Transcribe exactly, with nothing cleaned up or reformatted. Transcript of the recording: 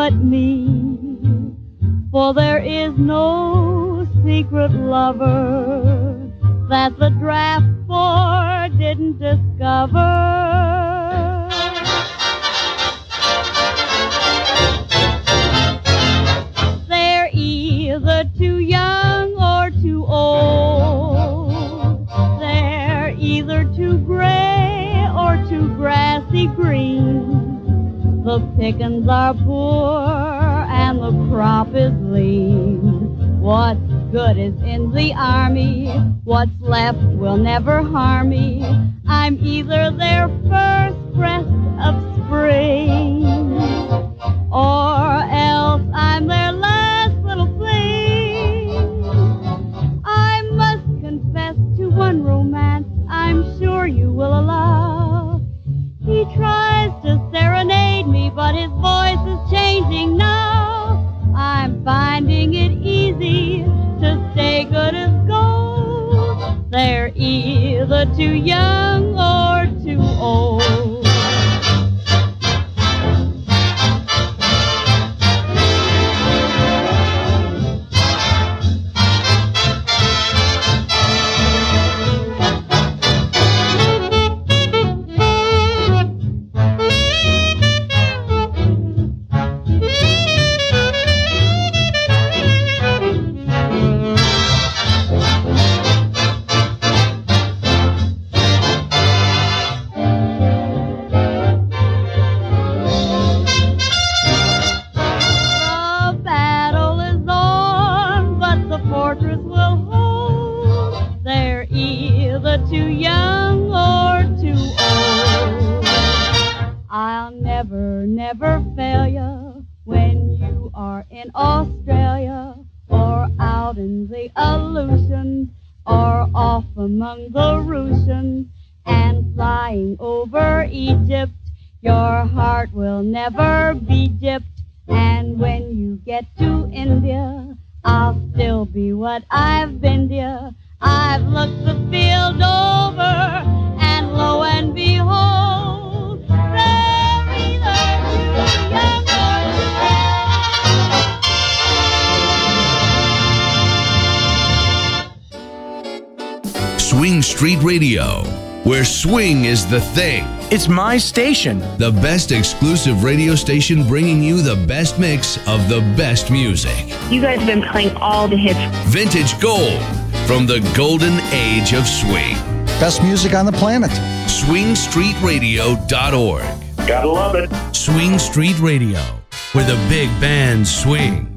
but me. For there is no secret lover that the draft board didn't discover. They're either too young or too old. They're either too gray or too grassy green. The pickings are poor and the crop is lean. What's good is in the army. What's left will never harm me. I'm either their first breath of spring, or else I'm their last little fling. I must confess to one romance I'm sure you will allow. He tries to serenade me, but his voice is changing now. I'm finding it easy to stay good as gold. They're either too young or too old. Too young or too old. I'll never, never fail you when you are in Australia or out in the Aleutians or off among the Russians and flying over Egypt. Your heart will never be gypped, and when you get to India, I'll still be what I've been, dear. I've looked the field over, and lo and behold, they're either too young or too old. Swing Street Radio, where swing is the thing. It's my station. The best exclusive radio station bringing you the best mix of the best music. You guys have been playing all the hits. Vintage gold. From the golden age of swing. Best music on the planet. swing street radio dot org. Gotta love it. Swing Street Radio, where the big bands swing.